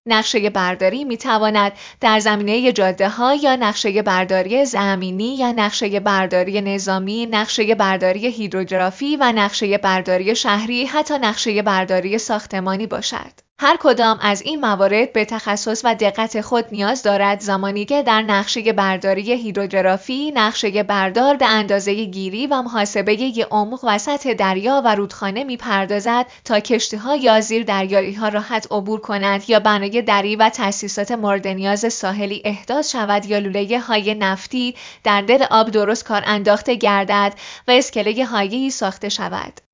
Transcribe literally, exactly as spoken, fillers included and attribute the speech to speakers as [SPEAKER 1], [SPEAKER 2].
[SPEAKER 1] نقشه برداری می‌تواند در زمینه جاده‌ها یا نقشه برداری زمینی یا نقشه برداری نظامی، نقشه برداری هیدروگرافی و نقشه برداری شهری، حتی نقشه برداری ساختمانی باشد. هر کدام از این موارد به تخصص و دقت خود نیاز دارد، زمانی که در نقشه برداری هیدروگرافی نقشه بردار به اندازه گیری و محاسبه عمق و سطح دریا و رودخانه می‌پردازد تا کشتی‌ها یا زیر دریایی‌ها راحت عبور کنند یا بنای دری و تأسیسات مورد نیاز ساحلی احداث شود یا لوله‌های نفتی در دل آب درست کار انداخته گردد و اسکله هایه‌ای ساخته شود.